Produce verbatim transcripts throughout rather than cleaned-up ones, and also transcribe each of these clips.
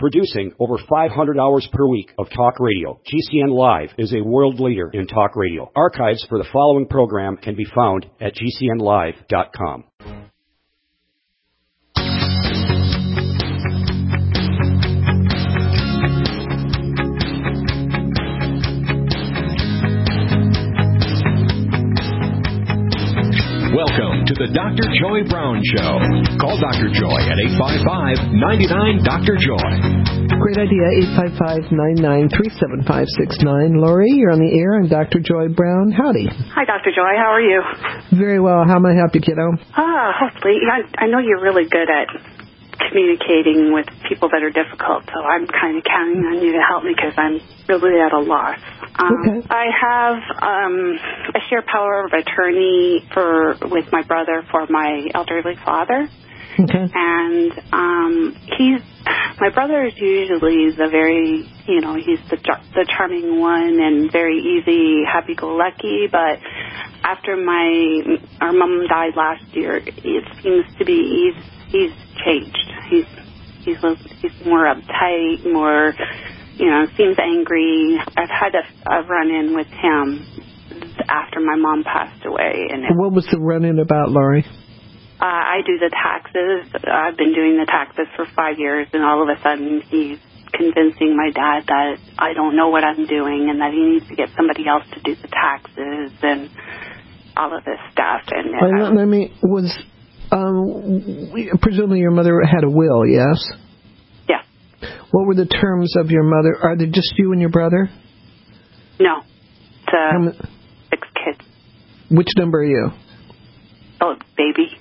Producing over five hundred hours per week of talk radio, G C N Live is a world leader in talk radio. Archives for the following program can be found at G C N live dot com. Welcome to the Doctor Joy Brown Show. Call Doctor Joy at eight five five, nine nine, Doctor Joy. Great idea, eight five five, nine nine, three seven five six nine. Lori, you're on the air. I'm Doctor Joy Brown. Howdy. Hi, Doctor Joy. How are you? Very well. How may I help you, kiddo? Ah, hopefully. I, I know you're really good at communicating with people that are difficult, so I'm kind of counting on you to help me because I'm really at a loss. Um, okay. I have um, a share power of attorney for with my brother for my elderly father. Okay. And um, he's my brother is usually the very, you know, he's the the charming one and very easy, happy-go-lucky. But after my our mom died last year, it seems to be he's he's changed. He's he's he's more uptight, more. You know, seems angry. I've had a, a run-in with him after my mom passed away. And it, what was the run-in about, Laurie? Uh, I do the taxes. I've been doing the taxes for five years, and all of a sudden he's convincing my dad that I don't know what I'm doing and that he needs to get somebody else to do the taxes and all of this stuff. And uh, let me, was, um, presumably your mother had a will, yes? What were the terms of your mother? Are they just you and your brother? No. It's, uh, um, six kids. Which number are you? Oh, baby.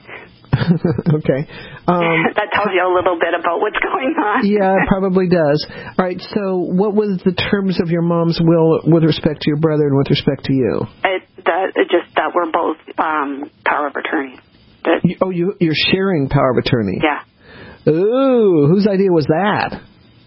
Okay. Um, that tells you a little bit about what's going on. Yeah, it probably does. All right, so what was the terms of your mom's will with respect to your brother and with respect to you? It, that, it just that we're both um, power of attorney. That, you, oh, you, you're sharing power of attorney? Yeah. Ooh, whose idea was that?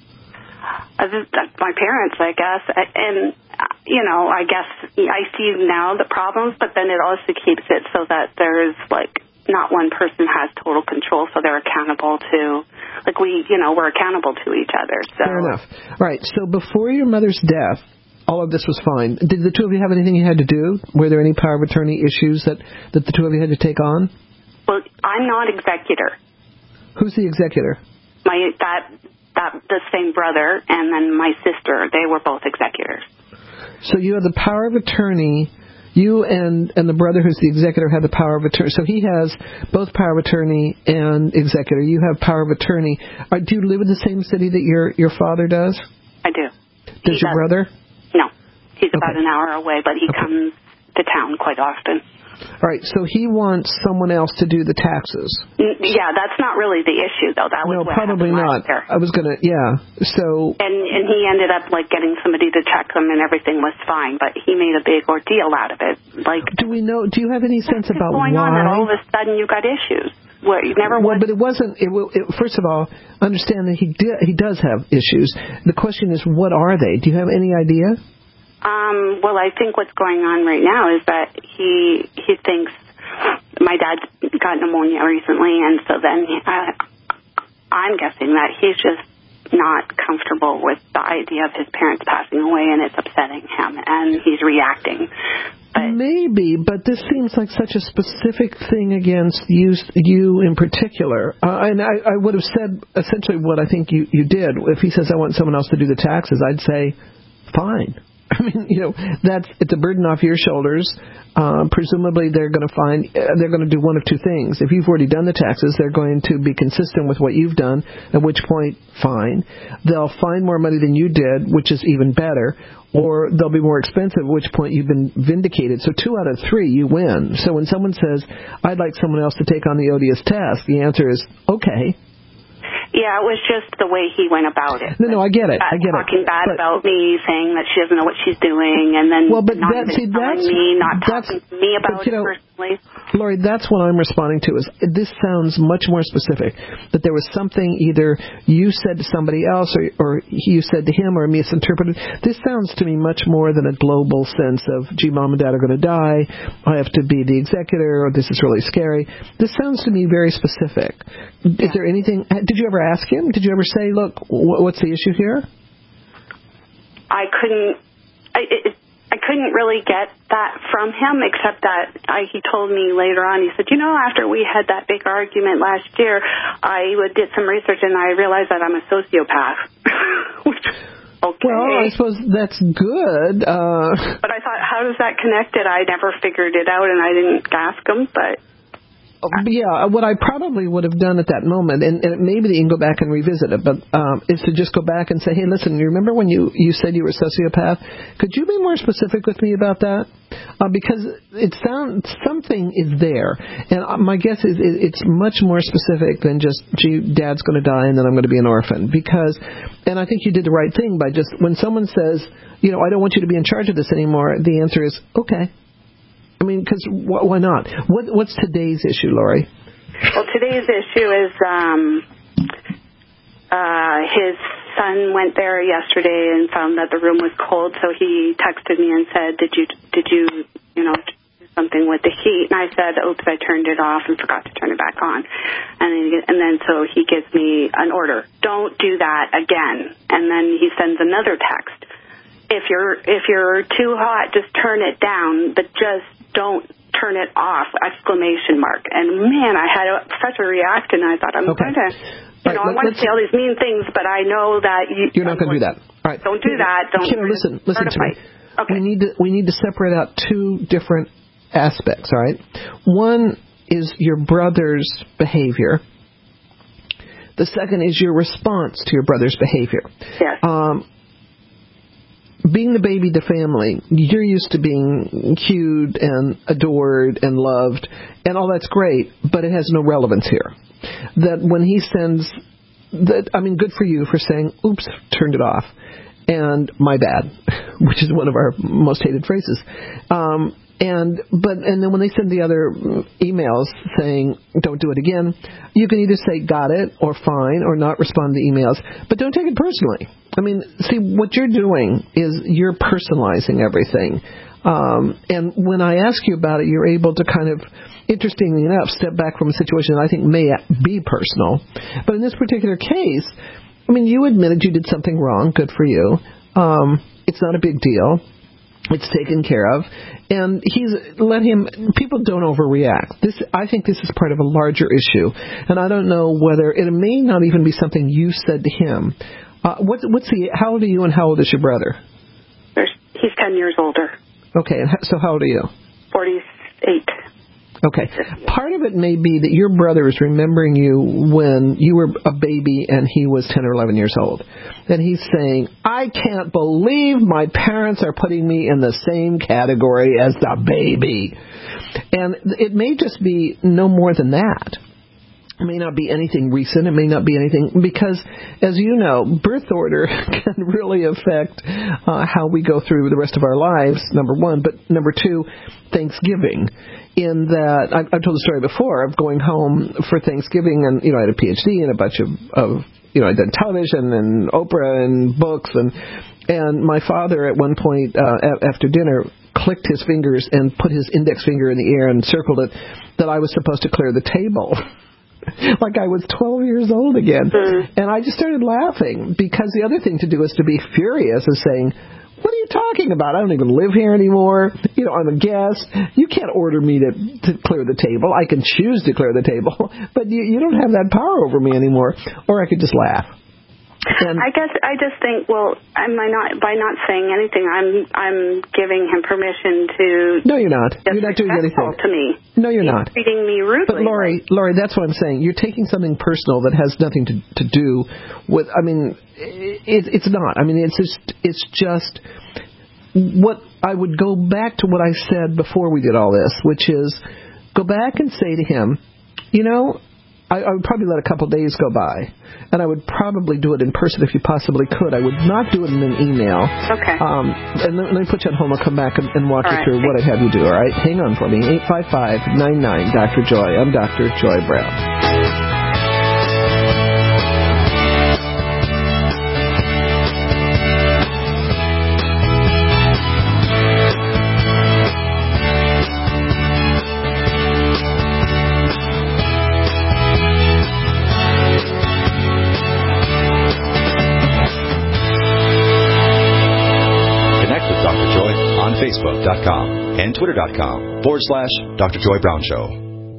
Uh, my parents, I guess, and, you know, I guess I see now the problems, but then it also keeps it so that there's, like, not one person has total control, so they're accountable to, like, we, you know, we're accountable to each other. So. Fair enough. All right, so before your mother's death, all of this was fine. Did the two of you have anything you had to do? Were there any power of attorney issues that, that the two of you had to take on? Well, I'm not executor. Who's the executor? My, that... That, the same brother and then my sister, they were both executors. So you have the power of attorney. You and, and the brother who's the executor have the power of attorney. So he has both power of attorney and executor. You have power of attorney. Are, do you live in the same city that your, your father does? I do. Does he your does. brother? No. He's okay. about an hour away, but he okay. comes to town quite often. All right, so he wants someone else to do the taxes. Yeah, that's not really the issue, though. That was no, what probably not. There. I was gonna, yeah. So and and he ended up like getting somebody to check them, and everything was fine. But he made a big ordeal out of it. Like, do we know? Do you have any sense about going why? on that all of a sudden you got issues? Where you never. Well, but it wasn't. It, it, first of all, understand that he did, he does have issues. The question is, what are they? Do you have any idea? Um, well, I think what's going on right now is that he he thinks my dad got pneumonia recently, and so then he, uh, I'm guessing that he's just not comfortable with the idea of his parents passing away, and it's upsetting him, and he's reacting. But maybe, but this seems like such a specific thing against you, you in particular. Uh, and I, I would have said essentially what I think you, you did. If he says, I want someone else to do the taxes, I'd say, fine. I mean, you know, that's it's a burden off your shoulders. Uh, presumably, they're going to find uh, they're going to do one of two things. If you've already done the taxes, they're going to be consistent with what you've done. At which point, fine, they'll find more money than you did, which is even better. Or they'll be more expensive. At which point, you've been vindicated. So two out of three, you win. So when someone says, "I'd like someone else to take on the odious task," the answer is okay. Yeah, it was just the way he went about it. No, no, I get it. I get talking it. Talking bad but, about me, saying that she doesn't know what she's doing, and then well, but not that, even see, telling that's, me, not that's, talking to me about but, you know, it. Lori, that's what I'm responding to. Is this sounds much more specific? That there was something either you said to somebody else, or, or you said to him, or misinterpreted. This sounds to me much more than a global sense of, gee, mom and dad are going to die, I have to be the executor, or this is really scary. This sounds to me very specific. Is there anything? Did you ever ask him? Did you ever say, look, what's the issue here? I couldn't. I, it, I couldn't really get that from him, except that I, he told me later on, he said, you know, after we had that big argument last year, I did some research and I realized that I'm a sociopath. Which, okay. Well, I suppose that's good. Uh, but I thought, how does that connect it? I never figured it out and I didn't ask him, but... Yeah, what I probably would have done at that moment, and, and maybe you can go back and revisit it, but um, is to just go back and say, hey, listen, you remember when you, you said you were a sociopath? Could you be more specific with me about that? Uh, because it sounds something is there, and my guess is it, it's much more specific than just, gee, dad's going to die and then I'm going to be an orphan. Because, and I think you did the right thing by just, when someone says, you know, I don't want you to be in charge of this anymore, the answer is, okay. I mean, because wh- why not? What, what's today's issue, Lori? Well, today's issue is um, uh, his son went there yesterday and found that the room was cold, so he texted me and said, "Did you, did you, you know, do something with the heat?" And I said, "Oops, I turned it off and forgot to turn it back on." And then, and then so he gives me an order: "Don't do that again." And then he sends another text: "If you're if you're too hot, just turn it down, but just don't turn it off!" Exclamation mark. And man, I had a, such a reaction. I thought, I'm okay. going to, you right, know, I want to say all these mean things, but I know that you, you're not going to do that. All right. Don't do that. Don't. Kira, listen, listen to me. Okay. We need to we need to separate out two different aspects. All right. One is your brother's behavior. The second is your response to your brother's behavior. Yes. Um, being the baby of the family, you're used to being cued and adored and loved, and all that's great, but it has no relevance here. That when he sends, that I mean, good for you for saying, oops, turned it off, and my bad, which is one of our most hated phrases. Um, and but and then when they send the other emails saying, don't do it again, you can either say got it or fine or not respond to emails, but don't take it personally. I mean, see, what you're doing is you're personalizing everything. Um, and when I ask you about it, you're able to kind of, interestingly enough, step back from a situation that I think may be personal. But in this particular case, I mean, you admitted you did something wrong. Good for you. Um, it's not a big deal. It's taken care of. And he's let him, people don't overreact. This, I think this is part of a larger issue. And I don't know whether, it may not even be something you said to him. Uh, what's, what's the, how old are you and how old is your brother? There's, he's ten years older. Okay, and so how old are you? forty-eight. Okay. Part of it may be that your brother is remembering you when you were a baby and he was ten or eleven years old. And he's saying, I can't believe my parents are putting me in the same category as the baby. And it may just be no more than that. It may not be anything recent. It may not be anything, because, as you know, birth order can really affect uh, how we go through the rest of our lives, number one. But number two, Thanksgiving. In that, I've, I've told the story before of going home for Thanksgiving, and, you know, I had a P H D and a bunch of, of you know, I'd done television and Oprah and books, and and my father at one point uh, after dinner clicked his fingers and put his index finger in the air and circled it that I was supposed to clear the table. Like I was twelve years old again. Mm-hmm. And I just started laughing, because the other thing to do is to be furious and saying, what are you talking about? I don't even live here anymore. You know, I'm a guest. You can't order me to, to clear the table. I can choose to clear the table, but you, you don't have that power over me anymore. Or I could just laugh. And I guess I just think, well, am I not, by not saying anything, I'm I'm giving him permission to. No, you're not. You're not doing anything to me. No, you're He's not treating me rudely. But Lori, Lori, that's what I'm saying. You're taking something personal that has nothing to to do with. I mean, it, it's not. I mean, it's just it's just what I would go back to what I said before we did all this, which is go back and say to him, you know, I, I would probably let a couple days go by, and I would probably do it in person if you possibly could. I would not do it in an email. Okay. Um, and let, let me put you on hold. I'll come back and, and walk All you right, through thanks. what I'd have you do, all right? Hang on for me. eight five five, nine nine, Doctor Joy. I'm Doctor Joy Brown. Facebook.com and Twitter.com forward slash Doctor Joy Brown Show.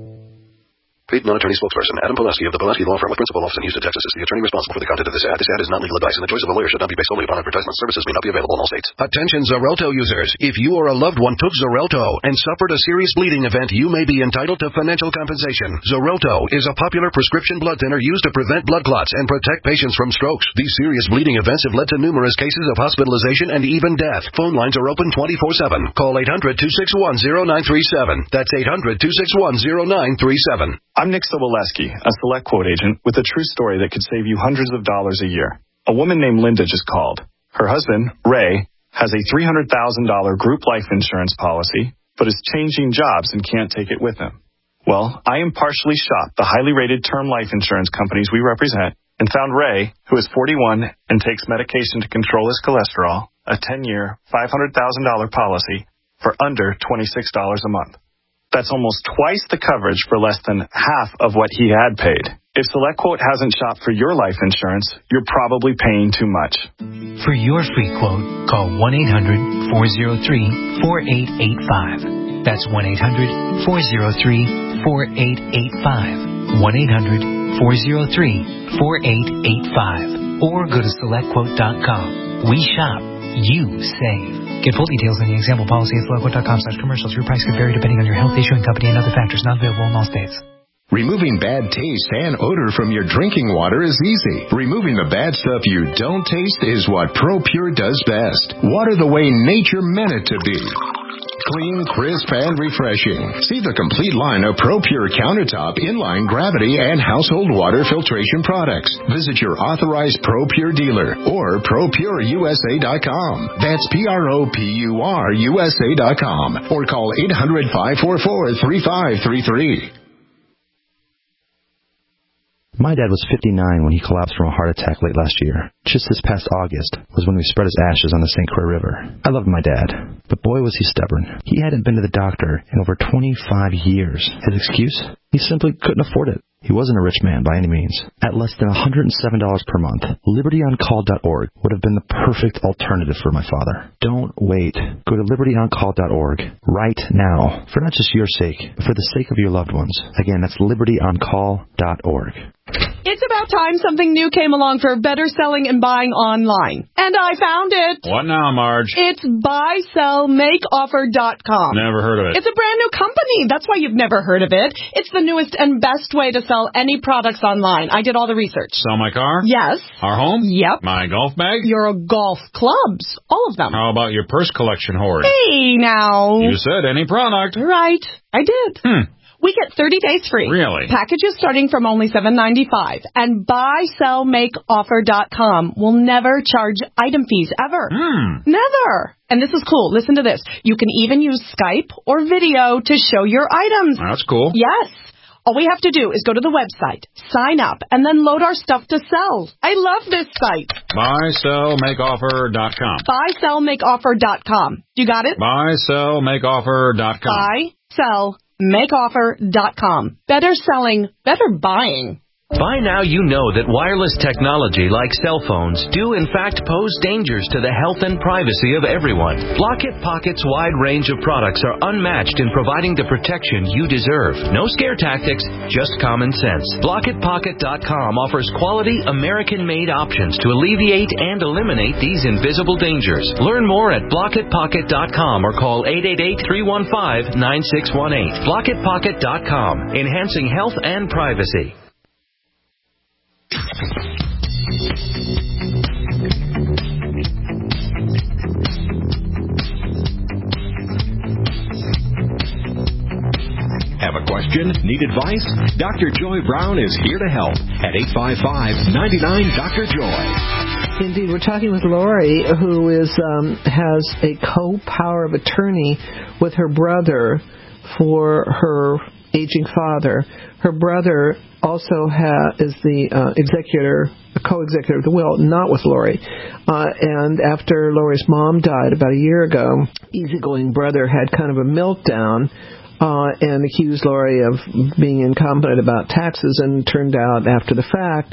Paid non-attorney spokesperson Adam Pulaski of the Pulaski Law Firm with principal office in Houston, Texas is the attorney responsible for the content of this ad. This ad is not legal advice, and the choice of a lawyer should not be based solely upon advertisement. Services may not be available in all states. Attention Xarelto users. If you or a loved one took Xarelto and suffered a serious bleeding event, you may be entitled to financial compensation. Xarelto is a popular prescription blood thinner used to prevent blood clots and protect patients from strokes. These serious bleeding events have led to numerous cases of hospitalization and even death. Phone lines are open twenty-four seven. Call eight hundred, two six one, zero nine three seven. That's eight hundred, two six one, zero nine three seven. I'm Nick Soboleski, a Select Quote agent with a true story that could save you hundreds of dollars a year. A woman named Linda just called. Her husband, Ray, has a three hundred thousand dollars group life insurance policy, but is changing jobs and can't take it with him. Well, I impartially shopped the highly rated term life insurance companies we represent and found Ray, who is forty-one and takes medication to control his cholesterol, a ten-year, five hundred thousand dollars policy for under twenty-six dollars a month. That's almost twice the coverage for less than half of what he had paid. If SelectQuote hasn't shopped for your life insurance, you're probably paying too much. For your free quote, call one eight hundred, four oh three, four eight eight five. That's one eight hundred, four oh three, four eight eight five. one eight hundred, four oh three, four eight eight five. Or go to select quote dot com. We shop. You save. Get full details in the example policy at select quote dot com slash commercials. Your price could vary depending on your health, issuing company, and other factors not available in all states. Removing bad taste and odor from your drinking water is easy. Removing the bad stuff you don't taste is what ProPure does best. Water the way nature meant it to be. Clean, crisp, and refreshing. See the complete line of ProPure countertop, inline, gravity, and household water filtration products. Visit your authorized ProPure dealer or Pro Pure U S A dot com. That's P R O P U R U S A dot com. Or call eight hundred, five four four, three five three three. My dad was fifty-nine when he collapsed from a heart attack late last year. Just this past August was when we spread his ashes on the Saint Croix River. I loved my dad, but boy was he stubborn. He hadn't been to the doctor in over twenty-five years. His excuse? He simply couldn't afford it. He wasn't a rich man by any means. At less than one hundred seven dollars per month, liberty on call dot org would have been the perfect alternative for my father. Don't wait. Go to liberty on call dot org right now, for not just your sake, but for the sake of your loved ones. Again, that's liberty on call dot org. It's about time something new came along for better selling and buying online. And I found it. What now, Marge? It's buy sell make offer dot com. Never heard of it. It's a brand new company. That's why you've never heard of it. It's the newest and best way to sell any products online. I did all the research. Sell my car? Yes. Our home? Yep. My golf bag? Your golf clubs. All of them. How about your purse collection hoard? Hey, now. You said any product. Right. I did. Hmm. We get thirty days free. Really? Packages starting from only seven ninety-five. And buy sell make offer dot com will never charge item fees ever. Hmm. Never. And this is cool. Listen to this. You can even use Skype or video to show your items. That's cool. Yes. All we have to do is go to the website, sign up, and then load our stuff to sell. I love this site. buy sell make offer dot com. buy sell make offer dot com. You got it? buy sell make offer dot com. buy sell make offer dot com. Better selling, better buying. By now you know that wireless technology like cell phones do in fact pose dangers to the health and privacy of everyone. Blockit Pocket's wide range of products are unmatched in providing the protection you deserve. No scare tactics, just common sense. Blockit Pocket dot com offers quality American-made options to alleviate and eliminate these invisible dangers. Learn more at Blockit Pocket dot com or call eight eight eight, three one five, nine six one eight. Blockit Pocket dot com, enhancing health and privacy. Have a question question? Need advice? Doctor Joy Brown is here to help at eight five five, nine nine, Doctor Joy. Indeed, we're talking with Lori, who is um, has a co-power of attorney with her brother for her aging father. Her brother also ha- is the uh, executor, co-executor of the will, not with Lori. Uh, and after Lori's mom died about a year ago, easygoing brother had kind of a meltdown uh, and accused Lori of being incompetent about taxes, and turned out after the fact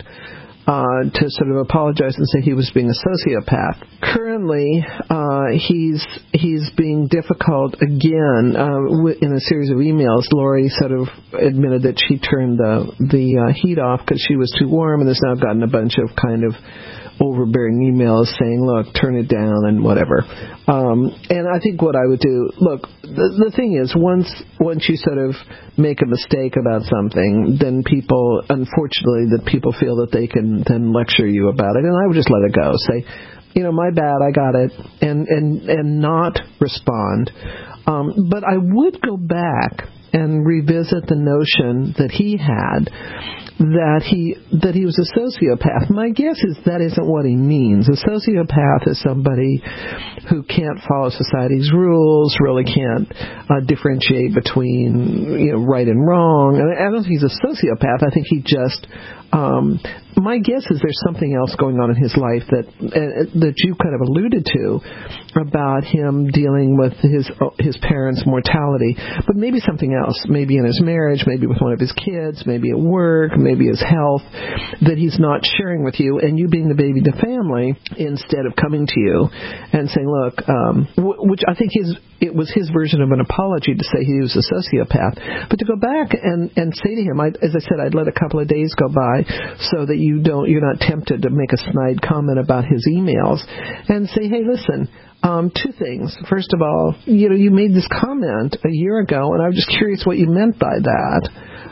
Uh, to sort of apologize and say he was being a sociopath. Currently, uh, he's he's being difficult again uh, in a series of emails. Lori sort of admitted that she turned the the uh, heat off because she was too warm, and has now gotten a bunch of kind of overbearing emails saying, look, turn it down and whatever. Um, and I think what I would do, look, the, the thing is, once once you sort of make a mistake about something, then people, unfortunately, that people feel that they can then lecture you about it. And I would just let it go. Say, you know, my bad, I got it, and, and, and not respond. Um, but I would go back and revisit the notion that he had that he that he was a sociopath. My guess is that isn't what he means. A sociopath is somebody who can't follow society's rules, really can't uh, differentiate between, you know, right and wrong. And I don't think he's a sociopath. I think he just um, my guess is there's something else going on in his life that uh, that you kind of alluded to about him dealing with his his parents' mortality, but maybe something else, maybe in his marriage, maybe with one of his kids, maybe at work, maybe his health, that he's not sharing with you, and you being the baby of the family, instead of coming to you and saying, look, um, w- which I think his it was his version of an apology to say he was a sociopath, but to go back and, and say to him, I, as I said, I'd let a couple of days go by so that you don't, you're not tempted to make a snide comment about his emails, and say, hey, listen, Um, two things. First of all, you know, you made this comment a year ago, and I was just curious what you meant by that.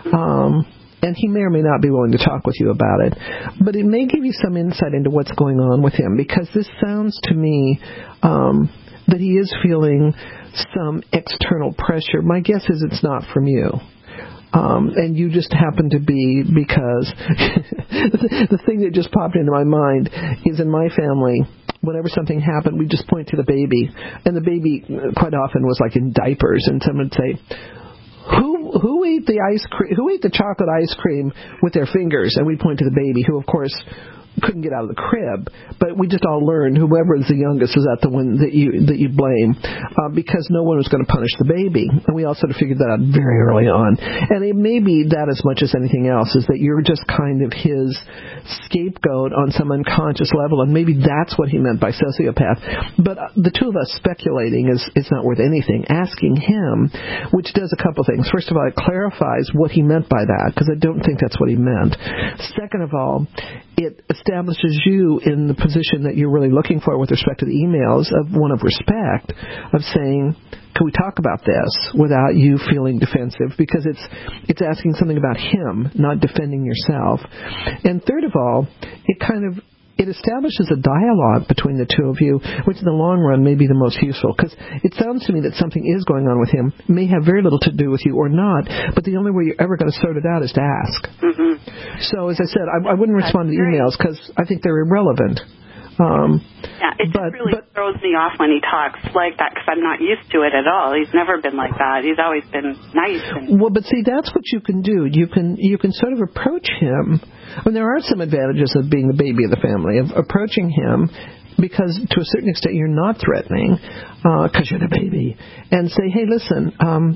Um, and he may or may not be willing to talk with you about it. But it may give you some insight into what's going on with him, because this sounds to me um, that he is feeling some external pressure. My guess is it's not from you. Um, and you just happen to be, because the thing that just popped into my mind is, in my family, whenever something happened, we just point to the baby, and the baby quite often was like in diapers, and someone would say, who who ate the ice cream, who ate the chocolate ice cream with their fingers? And we point to the baby, who of course couldn't get out of the crib, but we just all learned whoever is the youngest is that the one that you that you blame, uh, because no one was going to punish the baby, and we all sort of figured that out very early on. And it may be that as much as anything else is that you're just kind of his scapegoat on some unconscious level, and maybe that's what he meant by sociopath. But uh, the two of us speculating is is not worth anything. Asking him, which does a couple things. First of all, it clarifies what he meant by that, because I don't think that's what he meant. Second of all, it establishes you in the position that you're really looking for with respect to the emails, of one of respect, of saying, can we talk about this without you feeling defensive? Because it's it's asking something about him, not defending yourself. And third of all, it kind of it establishes a dialogue between the two of you, which in the long run may be the most useful, because it sounds to me that something is going on with him, may have very little to do with you or not, but the only way you're ever going to sort it out is to ask. Mm-hmm. So, as I said, I, I wouldn't respond to emails because I think they're irrelevant. Um, yeah, it but, just really but, throws me off when he talks like that, because I'm not used to it at all. He's never been like that. He's always been nice. And... Well, but see, that's what you can do. You can you can sort of approach him. I mean, there are some advantages of being the baby of the family, of approaching him, because to a certain extent you're not threatening, because uh, you're the baby, and say, hey, listen, um,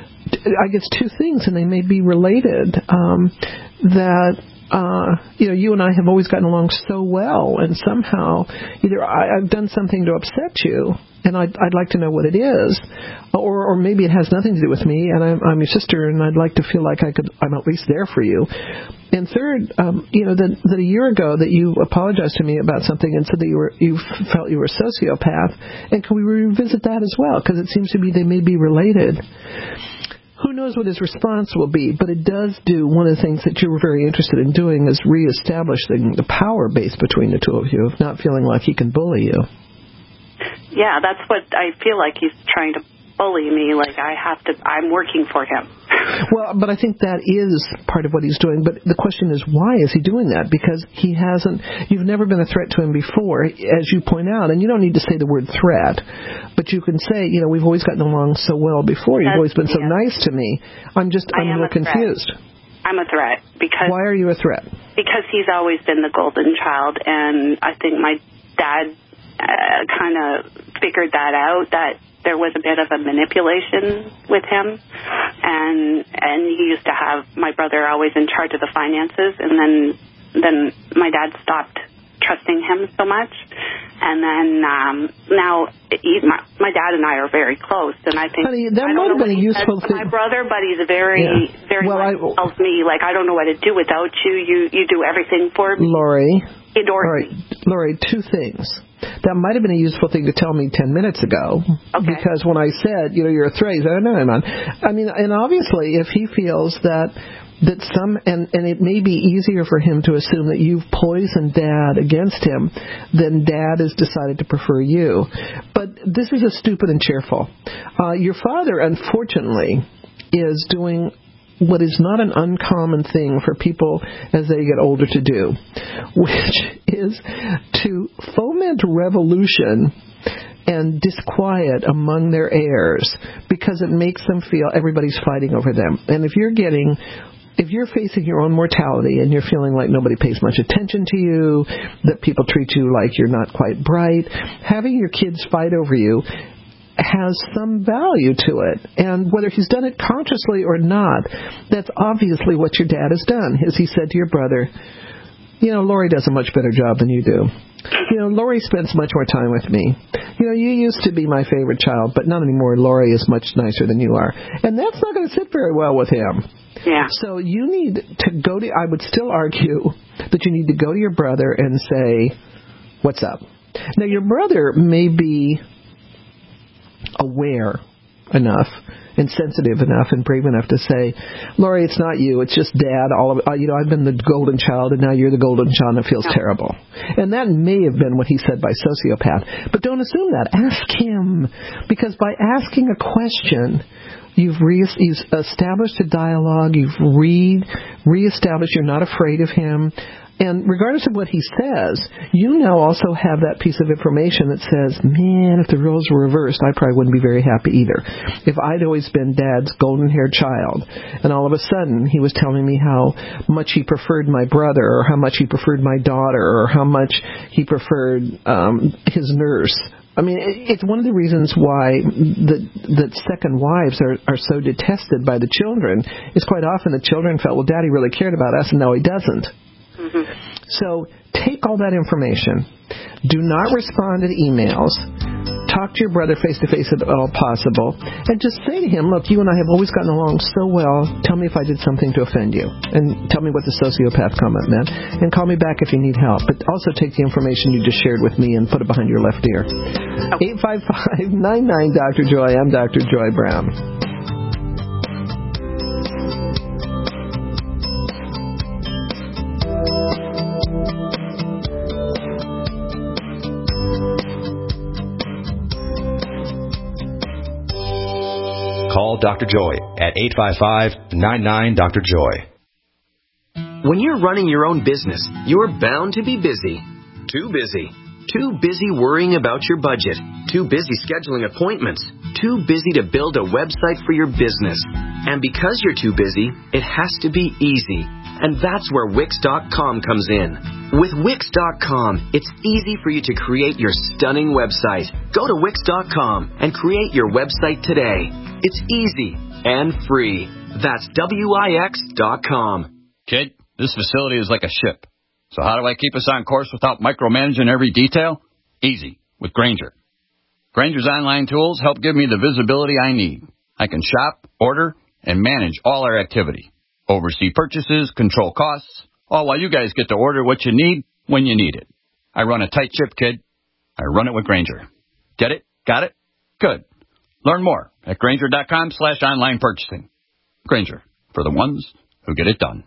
I guess two things, and they may be related, um, that... Uh, you know, you and I have always gotten along so well, and somehow either I, I've done something to upset you, and I'd, I'd like to know what it is, or, or maybe it has nothing to do with me, and I'm, I'm your sister, and I'd like to feel like I could, I'm at least there for you. And third, um, you know, that, that a year ago that you apologized to me about something and said that you were you felt you were a sociopath, and can we revisit that as well? Because it seems to me they may be related. Who knows what his response will be, but it does do one of the things that you were very interested in doing, is reestablishing the power base between the two of you, of not feeling like he can bully you. Yeah, that's what I feel like. He's trying to bully me, like I have to, I'm working for him. Well, but I think that is part of what he's doing. But the question is, why is he doing that? Because he hasn't, you've never been a threat to him before, as you point out. And you don't need to say the word threat, but you can say, you know, we've always gotten along so well before. You've That's, always been so yeah. nice to me. I'm just, I'm I a little confused. Threat. I'm a threat because. Why are you a threat? Because he's always been the golden child, and I think my dad uh, kind of figured that out, that there was a bit of a manipulation with him, and and he used to have my brother always in charge of the finances, and then then my dad stopped trusting him so much, and then um, now he, my, my dad and I are very close, and I think Honey, that I might don't have know been a what he useful says to thing. my brother, but he's very Yeah. very well, much I, tells me like I don't know what to do without you. You you do everything for me. Lori, Adore Lori, Lori, two things. That might have been a useful thing to tell me ten minutes ago. Okay. Because when I said, you know, you're a threat, he said, no, I'm not. I mean, and obviously, if he feels that that some, and, and it may be easier for him to assume that you've poisoned Dad against him, then Dad has decided to prefer you. But this is a stupid and cheerful. Uh, your father, unfortunately, is doing what is not an uncommon thing for people as they get older to do, which is to foment revolution and disquiet among their heirs because it makes them feel everybody's fighting over them. And if you're getting... If you're facing your own mortality and you're feeling like nobody pays much attention to you, that people treat you like you're not quite bright, having your kids fight over you has some value to it. And whether he's done it consciously or not, that's obviously what your dad has done. As he said to your brother, you know, Lori does a much better job than you do. You know, Lori spends much more time with me. You know, you used to be my favorite child, but not anymore. Lori is much nicer than you are. And that's not going to sit very well with him. Yeah. So you need to go to, I would still argue that you need to go to your brother and say, what's up? Now, your brother may be aware enough and sensitive enough and brave enough to say, Lori, it's not you, it's just Dad. All of uh, you know, I've been the golden child, and now you're the golden child, and it feels yeah. terrible. And that may have been what he said by sociopath. But don't assume that. Ask him, because by asking a question, You've, re- you've established a dialogue. You've re- reestablished you're not afraid of him. And regardless of what he says, you now also have that piece of information that says, man, if the roles were reversed, I probably wouldn't be very happy either. If I'd always been Dad's golden-haired child, and all of a sudden he was telling me how much he preferred my brother, or how much he preferred my daughter, or how much he preferred um, his nurse, I mean, it's one of the reasons why the, that second wives are, are so detested by the children is quite often the children felt, well, Daddy really cared about us, and no, he doesn't. Mm-hmm. So take all that information. Do not respond to emails. Talk to your brother face-to-face if at all possible. And just say to him, look, you and I have always gotten along so well. Tell me if I did something to offend you. And tell me what the sociopath comment meant. And call me back if you need help. But also take the information you just shared with me and put it behind your left ear. eight five five, nine nine, Doctor Joy. I'm Doctor Joy Brown. Call Doctor Joy at eight five five, nine nine, Doctor Joy. When you're running your own business, you're bound to be busy. Too busy. Too busy worrying about your budget. Too busy scheduling appointments. Too busy to build a website for your business. And because you're too busy, it has to be easy. And that's where Wix dot com comes in. With Wix dot com, it's easy for you to create your stunning website. Go to Wix dot com and create your website today. It's easy and free. That's W I X dot com. Kid, this facility is like a ship. So how do I keep us on course without micromanaging every detail? Easy, with Grainger. Grainger's online tools help give me the visibility I need. I can shop, order, and manage all our activity. Oversee purchases, control costs, all while you guys get to order what you need when you need it. I run a tight ship, kid. I run it with Grainger. Get it? Got it? Good. Learn more at Grainger dot com slash online purchasing. Grainger, for the ones who get it done.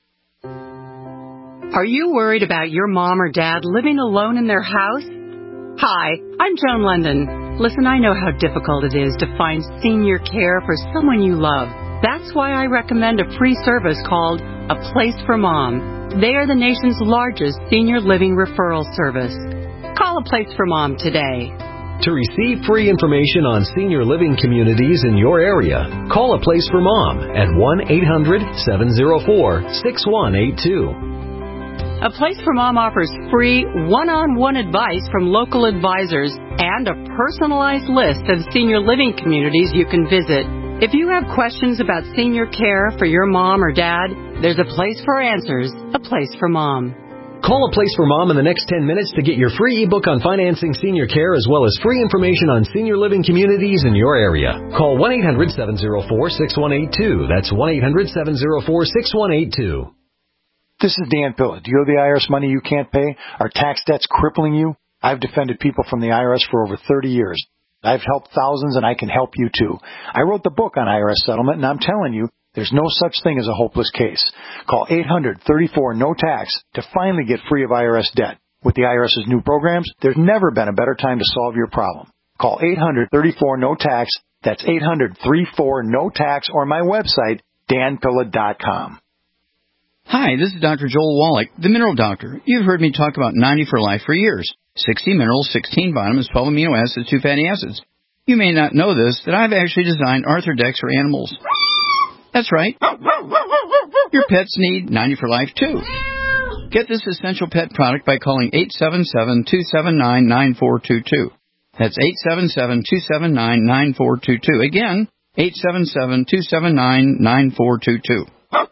Are you worried about your mom or dad living alone in their house? Hi, I'm Joan London. Listen, I know how difficult it is to find senior care for someone you love. That's why I recommend a free service called A Place for Mom. They are the nation's largest senior living referral service. Call A Place for Mom today. To receive free information on senior living communities in your area, call A Place for Mom at one eight hundred seven oh four six one eight two. A Place for Mom offers free one-on-one advice from local advisors and a personalized list of senior living communities you can visit. If you have questions about senior care for your mom or dad, there's a place for answers, A Place for Mom. Call A Place for Mom in the next ten minutes to get your free ebook on financing senior care as well as free information on senior living communities in your area. Call one eight hundred seven oh four six one eight two. That's one eight hundred seven oh four six one eight two. This is Dan Pilla. Do you owe the I R S money you can't pay? Are tax debts crippling you? I've defended people from the I R S for over thirty years. I've helped thousands, and I can help you, too. I wrote the book on I R S settlement, and I'm telling you, there's no such thing as a hopeless case. Call eight hundred thirty-four no tax to finally get free of I R S debt. With the IRS's new programs, there's never been a better time to solve your problem. Call eight hundred thirty-four no tax. That's eight hundred thirty-four no tax, or my website, dan pilla dot com. Hi, this is Doctor Joel Wallach, the Mineral Doctor. You've heard me talk about ninety for Life for years. sixty minerals, sixteen vitamins, twelve amino acids, two fatty acids. You may not know this, that I've actually designed Arthrodex for animals. That's right. Your pets need ninety for Life, too. Get this essential pet product by calling eight seven seven, two seven nine, nine four two two. That's eight seven seven, two seven nine, nine four two two. Again, eight seven seven, two seven nine, nine four two two.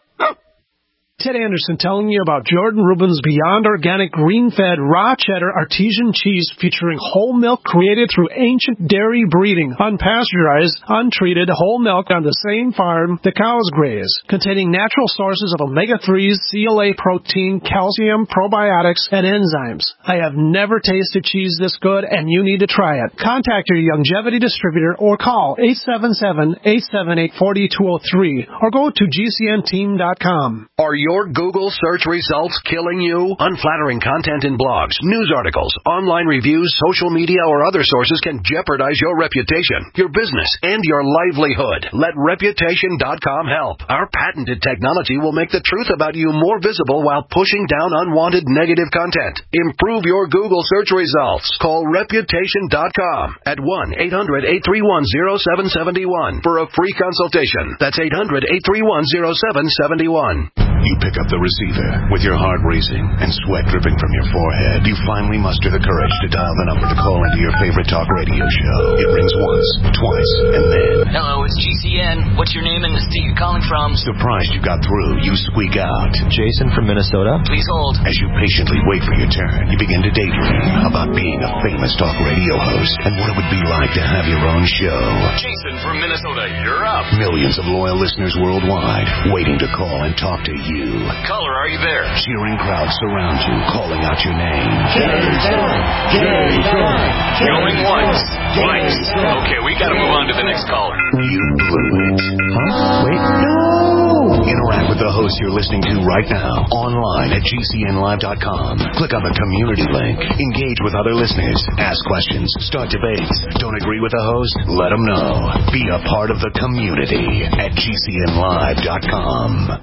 Ted Anderson telling you about Jordan Rubin's Beyond Organic Green-Fed Raw Cheddar Artesian Cheese featuring whole milk created through ancient dairy breeding, unpasteurized, untreated whole milk on the same farm the cows graze, containing natural sources of omega threes, C L A protein, calcium, probiotics, and enzymes. I have never tasted cheese this good, and you need to try it. Contact your Longevity distributor or call eight seven seven, eight seven eight, four two zero three or go to G C N team dot com. Are your Google search results killing you? Unflattering content in blogs, news articles, online reviews, social media, or other sources can jeopardize your reputation, your business, and your livelihood. Let reputation dot com help. Our patented technology will make the truth about you more visible while pushing down unwanted negative content. Improve your Google search results. Call reputation dot com at one eight hundred, eight three one, zero seven seven one for a free consultation. That's eight hundred, eight three one, zero seven seven one. You pick up the receiver with your heart racing and sweat dripping from your forehead. You finally muster the courage to dial the number to call into your favorite talk radio show. It rings once, twice, and then... Hello, it's G C N. What's your name and the state you're calling from? Surprised you got through, you squeak out. Jason from Minnesota. Please hold. As you patiently wait for your turn, you begin to daydream about being a famous talk radio host and what it would be like to have your own show. Jason from Minnesota, you're up. Millions of loyal listeners worldwide waiting to call and talk to you. Caller, are you there? Cheering crowds surround you, calling out your name. Jason! Jason! Going once, twice. Okay, we gotta move on to the next caller. You blew it. Huh? Wait, no! Interact with the host you're listening to right now, online at G C N live dot com. Click on the community link. Engage with other listeners. Ask questions. Start debates. Don't agree with the host? Let them know. Be a part of the community at G C N live dot com.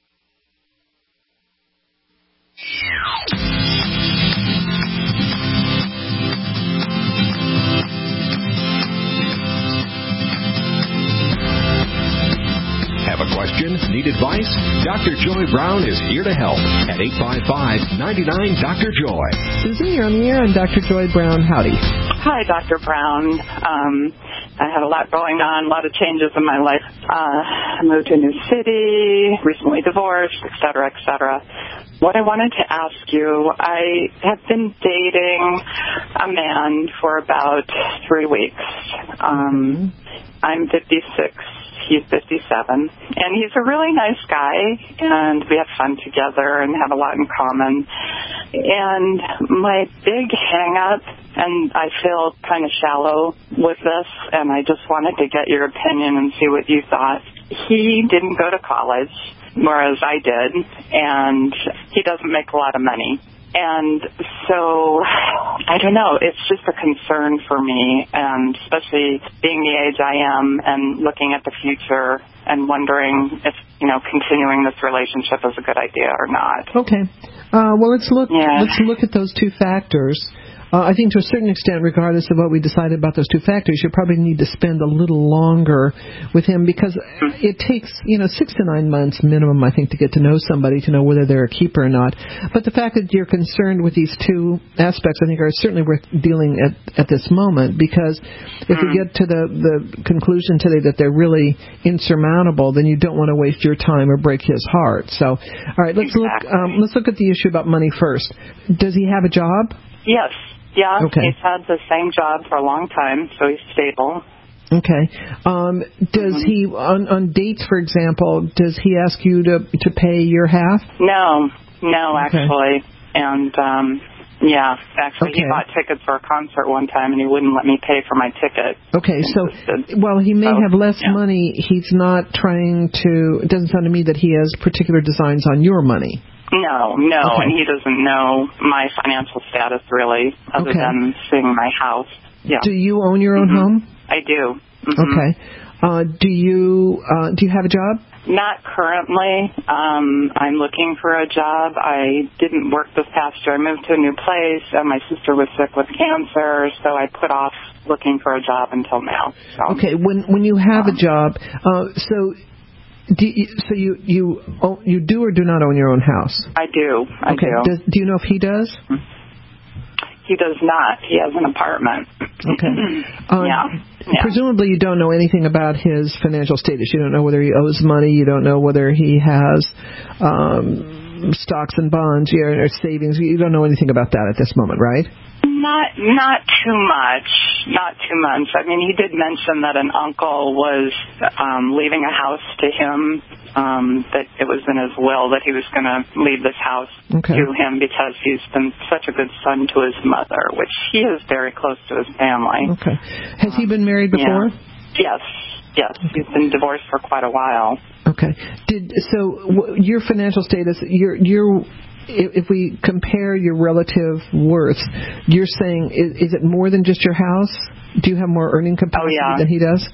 Have a question? Need advice? Doctor Joy Brown is here to help at eight five five, nine nine, Doctor Joy. Susan, you're on the air. I'm Doctor Joy Brown. Howdy. Hi, Doctor Brown. Um, I had a lot going on, a lot of changes in my life. Uh, I moved to a new city, recently divorced, et cetera, et cetera. What I wanted to ask you, I have been dating a man for about three weeks. Um, I'm fifty-six. He's fifty-seven, and he's a really nice guy, and we have fun together and have a lot in common. And my big hang-up, and I feel kind of shallow with this, and I just wanted to get your opinion and see what you thought. He didn't go to college, whereas I did, and he doesn't make a lot of money. And so, I don't know, it's just a concern for me, and especially being the age I am and looking at the future and wondering if, you know, continuing this relationship is a good idea or not. Okay. Uh, well, let's look, yeah. let's look at those two factors. Uh, I think to a certain extent, regardless of what we decided about those two factors, you probably need to spend a little longer with him because it takes, you know, six to nine months minimum, I think, to get to know somebody, to know whether they're a keeper or not. But the fact that you're concerned with these two aspects, I think, are certainly worth dealing at, at this moment, because if we get to the, the conclusion today that they're really insurmountable, then you don't want to waste your time or break his heart. So, all right, let's exactly. look, um, let's look at the issue about money first. Does he have a job? Yes. Yeah, okay. He's had the same job for a long time, so he's stable. Okay. Um, does mm-hmm. he, on, on dates, for example, does he ask you to to pay your half? No, no, okay. actually. And, um, yeah, actually, okay. he bought tickets for a concert one time, and he wouldn't let me pay for my ticket. Okay, so, while he may so, have less yeah. money, he's not trying to, it doesn't sound to me that he has particular designs on your money. No, no, okay. and he doesn't know my financial status, really, other okay. than seeing my house. Yeah. Do you own your own mm-hmm. home? I do. Mm-hmm. Okay. Uh, do you uh, do you have a job? Not currently. Um, I'm looking for a job. I didn't work this past year. I moved to a new place, and my sister was sick with cancer, so I put off looking for a job until now. So. Okay. When when you have um, a job, uh, so. Do you, so you you own, you do or do not own your own house? I do. I okay. do. Does, do you know if he does? He does not. He has an apartment. Okay. Uh, yeah. yeah. Presumably you don't know anything about his financial status. You don't know whether he owes money. You don't know whether he has um, stocks and bonds or savings. You don't know anything about that at this moment, right? Not not too much, not too much. I mean, he did mention that an uncle was um, leaving a house to him, um, that it was in his will that he was going to leave this house okay. to him because he's been such a good son to his mother, which he is very close to his family. Okay. Has he been married before? Yeah. Yes. Yes. Okay. He's been divorced for quite a while. Okay. Did so w- your financial status, your your if we compare your relative worth, you're saying, is, is it more than just your house? Do you have more earning capacity oh, yeah. than he does?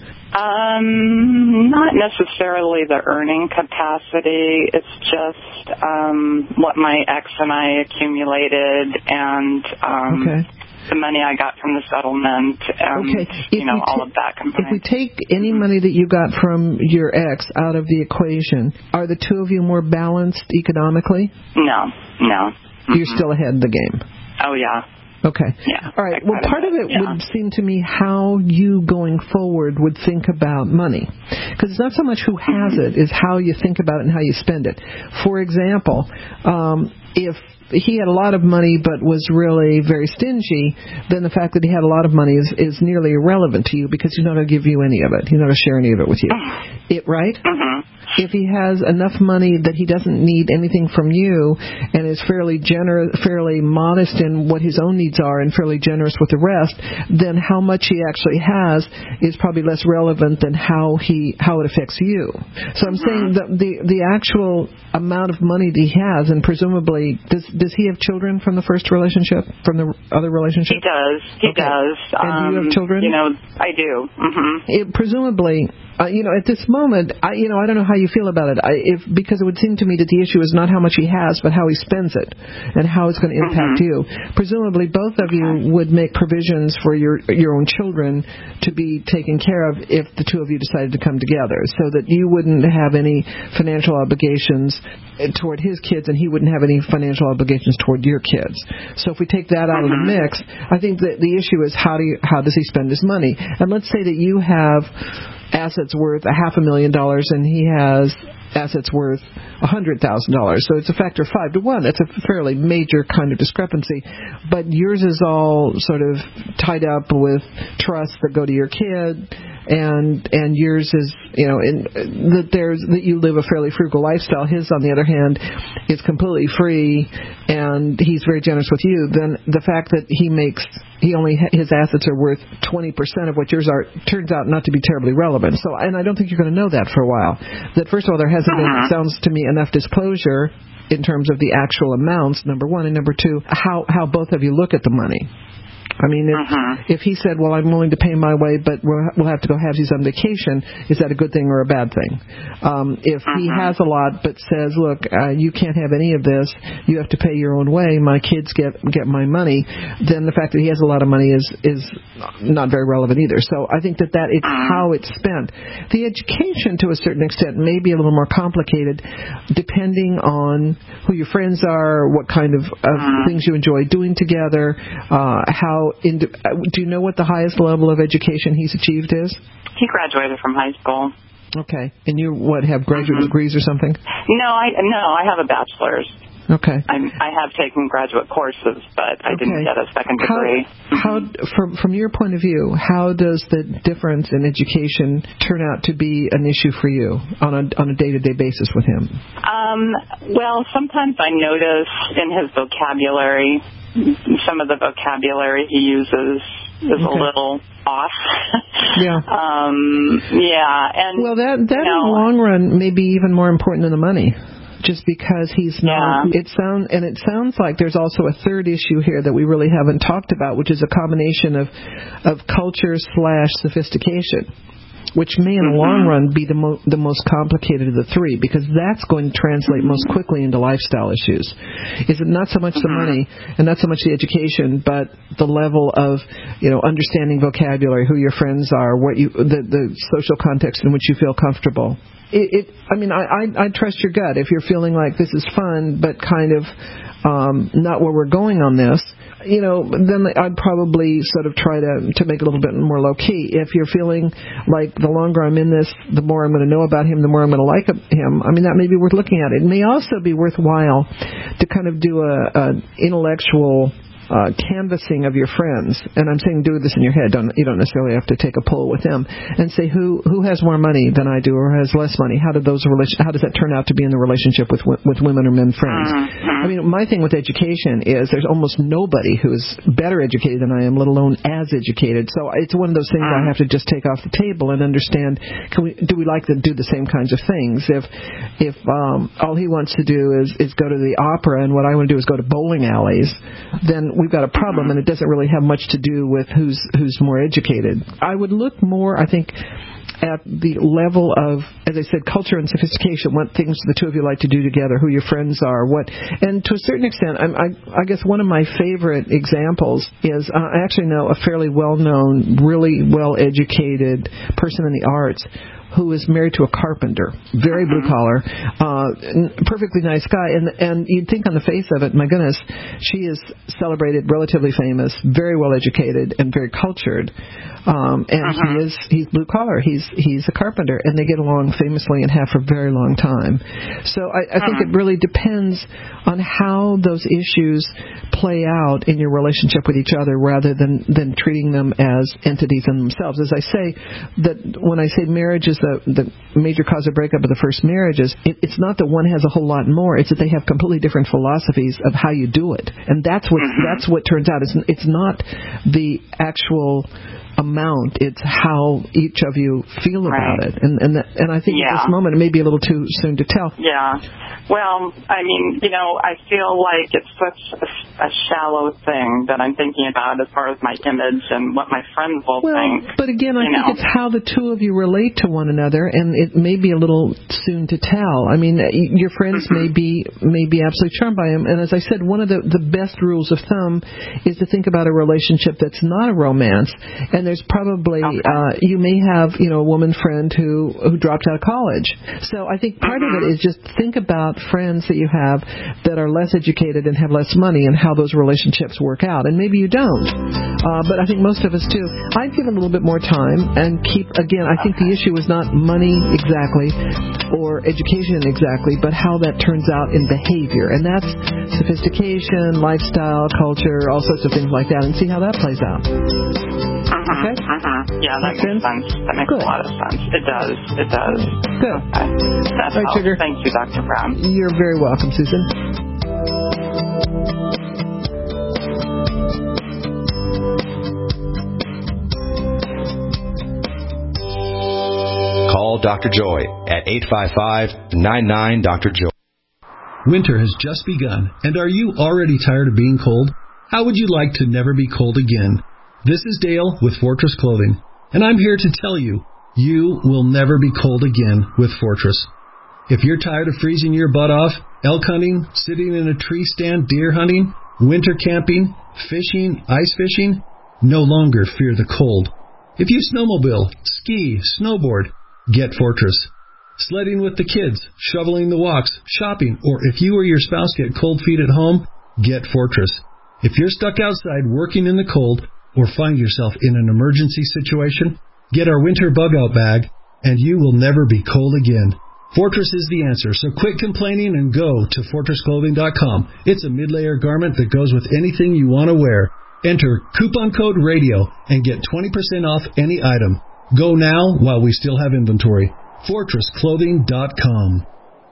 Um, not necessarily the earning capacity. It's just um, what my ex and I accumulated and um, okay. the money I got from the settlement and, okay. you know, ta- all of that combined. If we take any money that you got from your ex out of the equation, are the two of you more balanced economically? No, no. Mm-hmm. You're still ahead in the game? Oh, yeah. Okay. Yeah. All right. Well, part of it yeah. would seem to me how you going forward would think about money. Because it's not so much who has it, is how you think about it and how you spend it. For example, um, if he had a lot of money but was really very stingy, then the fact that he had a lot of money is, is nearly irrelevant to you because he's not going to give you any of it. He's not going to share any of it with you. It, right? Mm-hmm. If he has enough money that he doesn't need anything from you and is fairly generous, fairly modest in what his own needs are and fairly generous with the rest, then how much he actually has is probably less relevant than how he how it affects you. So I'm mm-hmm. saying that the the actual amount of money that he has, and presumably, does does he have children from the first relationship, from the other relationship? He does. He okay. does. And um, do you have children? You know, I do. Mm-hmm. It, presumably, uh, you know, at this moment, I you know, I don't know how you feel about it. I, if because it would seem to me that the issue is not how much he has, but how he spends it, and how it's going to impact mm-hmm. you. Presumably, both of you would make provisions for your your own children to be taken care of if the two of you decided to come together, so that you wouldn't have any financial obligations toward his kids, and he wouldn't have any financial obligations toward your kids. So if we take that out mm-hmm. of the mix, I think that the issue is how do you, how does he spend his money? And let's say that you have assets worth a half a million dollars and he has assets worth a hundred thousand dollars. So it's a factor of five to one. That's a fairly major kind of discrepancy. But yours is all sort of tied up with trusts that go to your kid, and and yours is, you know, in, that there's that you live a fairly frugal lifestyle. His, on the other hand, is completely free, and he's very generous with you. Then the fact that he makes he only his assets are worth twenty percent of what yours are turns out not to be terribly relevant. So, and I don't think you're going to know that for a while. That first of all, there hasn't been, it sounds to me, enough disclosure in terms of the actual amounts, number one, and number two, how, how both of you look at the money. I mean, if, uh-huh. if he said, well, I'm willing to pay my way, but we'll, we'll have to go halvesies on vacation, is that a good thing or a bad thing? Um, if uh-huh. he has a lot but says, look, uh, you can't have any of this, you have to pay your own way, my kids get get my money, then the fact that he has a lot of money is, is not very relevant either. So I think that, that it's uh-huh. how it's spent. The education, to a certain extent, may be a little more complicated depending on who your friends are, what kind of, of uh-huh. things you enjoy doing together, uh, how In, do you know what the highest level of education he's achieved is? He graduated from high school. Okay. And you, what, have graduate mm-hmm. degrees or something? No, I no, I have a bachelor's. Okay. I'm, I have taken graduate courses, but I okay. didn't get a second degree. How, mm-hmm. how, from from your point of view, how does the difference in education turn out to be an issue for you on a on a day-to-day basis with him? Um, well, sometimes I notice in his vocabulary, some of the vocabulary he uses is okay. a little off. Yeah. Um, yeah. And well, that that you know, in the long run may be even more important than the money. Just because he's not, yeah. it sound and it sounds like there's also a third issue here that we really haven't talked about, which is a combination of of culture slash sophistication, which may in the long run be the, mo- the most complicated of the three, because that's going to translate most quickly into lifestyle issues. Is it not so much the money and not so much the education, but the level of, you know, understanding vocabulary, who your friends are, what you the, the social context in which you feel comfortable. It, it I mean, I, I I trust your gut. If you're feeling like this is fun, but kind of um, not where we're going on this, you know, then I'd probably sort of try to, to make it a little bit more low-key. If you're feeling like the longer I'm in this, the more I'm going to know about him, the more I'm going to like him, I mean, that may be worth looking at. It may also be worthwhile to kind of do a, a intellectual uh, canvassing of your friends. And I'm saying do this in your head. Don't, you don't necessarily have to take a poll with them. And say who who has more money than I do or has less money. How did those relation, How does that turn out to be in the relationship with with women or men friends? I mean, my thing with education is there's almost nobody who is better educated than I am, let alone as educated. So it's one of those things I have to just take off the table and understand, can we, do we like to do the same kinds of things? If if um, all he wants to do is, is go to the opera and what I want to do is go to bowling alleys, then we've got a problem, and it doesn't really have much to do with who's who's more educated. I would look more, I think, at the level of, as I said, culture and sophistication, what things the two of you like to do together, who your friends are, what, and to a certain extent, I'm, I, I guess one of my favorite examples is uh, I actually know a fairly well-known, really well-educated person in the arts who is married to a carpenter, very blue collar, uh, perfectly nice guy, and and you'd think on the face of it, my goodness, she is celebrated, relatively famous, very well educated, and very cultured, um, and uh-huh. he is he's blue collar, he's he's a carpenter, and they get along famously and have for a very long time. So I, I think uh-huh. it really depends on how those issues play out in your relationship with each other, rather than than treating them as entities in themselves. As I say, that when I say marriage is the, the major cause of breakup of the first marriages, it, it's not that one has a whole lot more. It's that they have completely different philosophies of how you do it, and that's what that's what turns out. It's it's not the actual amount, it's how each of you feel about right. it, and and that, and I think yeah. at this moment it may be a little too soon to tell. Yeah. Well, I mean, you know, I feel like it's such a, a shallow thing that I'm thinking about as far as my image and what my friends will well, think. But again, I think know. it's how the two of you relate to one another, and it may be a little soon to tell. I mean, your friends mm-hmm. may be may be absolutely charmed by him, and as I said, one of the, the best rules of thumb is to think about a relationship that's not a romance, and there's probably, okay. uh, you may have, you know, a woman friend who, who dropped out of college. So I think part mm-hmm. of it is just think about friends that you have that are less educated and have less money and how those relationships work out. And maybe you don't. Uh, but I think most of us do. I'd give a little bit more time and keep, again, I think the issue is not money exactly or education exactly, but how that turns out in behavior. And that's sophistication, lifestyle, culture, all sorts of things like that, and see how that plays out. Uh-huh, okay? Uh-huh. Yeah, that makes sense. sense. That makes Good. a lot of sense. It does. It does. Good. Okay. That's all right, Sugar. Thank you, Doctor Brown. You're very welcome, Susan. Call Doctor Joy at eight five five, nine nine, Doctor Joy. Winter has just begun, and are you already tired of being cold? How would you like to never be cold again? This is Dale with Fortress Clothing, and I'm here to tell you, you will never be cold again with Fortress. If you're tired of freezing your butt off, elk hunting, sitting in a tree stand, deer hunting, winter camping, fishing, ice fishing, no longer fear the cold. If you snowmobile, ski, snowboard, get Fortress. Sledding with the kids, shoveling the walks, shopping, or if you or your spouse get cold feet at home, get Fortress. If you're stuck outside working in the cold or find yourself in an emergency situation, get our winter bug-out bag, and you will never be cold again. Fortress is the answer, so quit complaining and go to fortress clothing dot com. It's a mid-layer garment that goes with anything you want to wear. Enter coupon code RADIO and get twenty percent off any item. Go now while we still have inventory. fortress clothing dot com.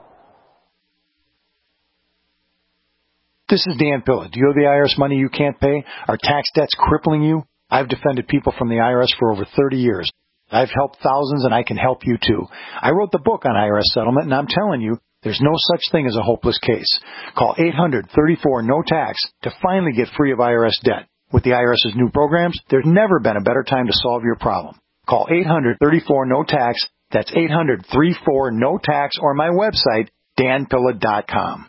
This is Dan Pilla. Do you owe the I R S money you can't pay? Are tax debts crippling you? I've defended people from the I R S for over thirty years. I've helped thousands, and I can help you too. I wrote the book on I R S settlement, and I'm telling you, there's no such thing as a hopeless case. Call eight hundred, thirty-four, no tax to finally get free of I R S debt. With the IRS's new programs, there's never been a better time to solve your problem. Call eight hundred, thirty-four, no tax. That's eight hundred, thirty-four, no tax, or my website, dan pilla dot com.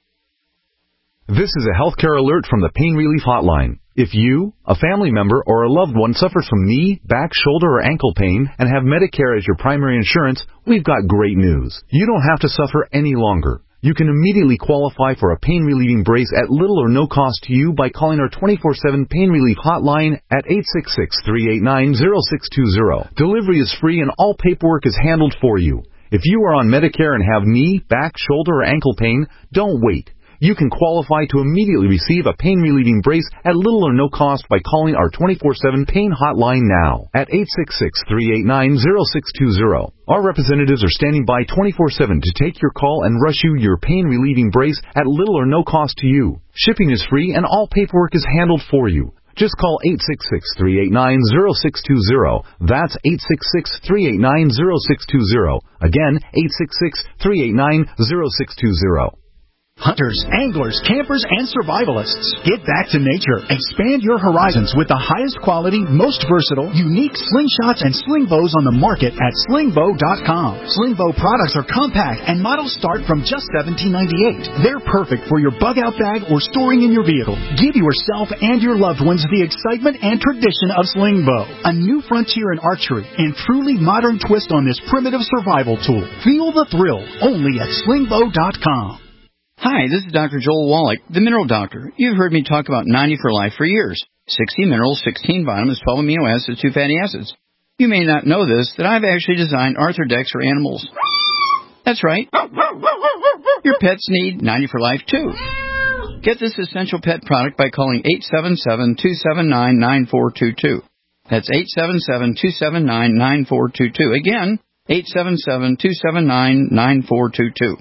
This is a healthcare alert from the Pain Relief Hotline. If you, a family member, or a loved one suffers from knee, back, shoulder, or ankle pain and have Medicare as your primary insurance, we've got great news. You don't have to suffer any longer. You can immediately qualify for a pain-relieving brace at little or no cost to you by calling our twenty-four seven Pain Relief Hotline at eight six six, three eight nine, zero six two zero. Delivery is free and all paperwork is handled for you. If you are on Medicare and have knee, back, shoulder, or ankle pain, don't wait. You can qualify to immediately receive a pain-relieving brace at little or no cost by calling our twenty-four seven Pain Hotline now at eight six six, three eight nine, zero six two zero. Our representatives are standing by twenty-four seven to take your call and rush you your pain-relieving brace at little or no cost to you. Shipping is free and all paperwork is handled for you. Just call eight six six, three eight nine, zero six two zero. That's eight six six, three eight nine, zero six two zero. Again, eight six six, three eight nine, zero six two zero. Hunters, anglers, campers, and survivalists, get back to nature. Expand your horizons with the highest quality, most versatile, unique slingshots and sling bows on the market at sling bow dot com. Sling bow products are compact and models start from just seventeen ninety-eight. They're perfect for your bug-out bag or storing in your vehicle. Give yourself and your loved ones the excitement and tradition of sling bow, a new frontier in archery and truly modern twist on this primitive survival tool. Feel the thrill only at sling bow dot com. Hi, this is Doctor Joel Wallach, the Mineral Doctor. You've heard me talk about ninety for Life for years. sixty minerals, sixteen vitamins, twelve amino acids, two fatty acids. You may not know this, that I've actually designed Arthrodex for animals. That's right. Your pets need ninety for Life, too. Get this essential pet product by calling eight seven seven, two seven nine, nine four two two. That's eight seven seven, two seven nine, nine four two two. Again, eight seven seven, two seven nine, nine four two two.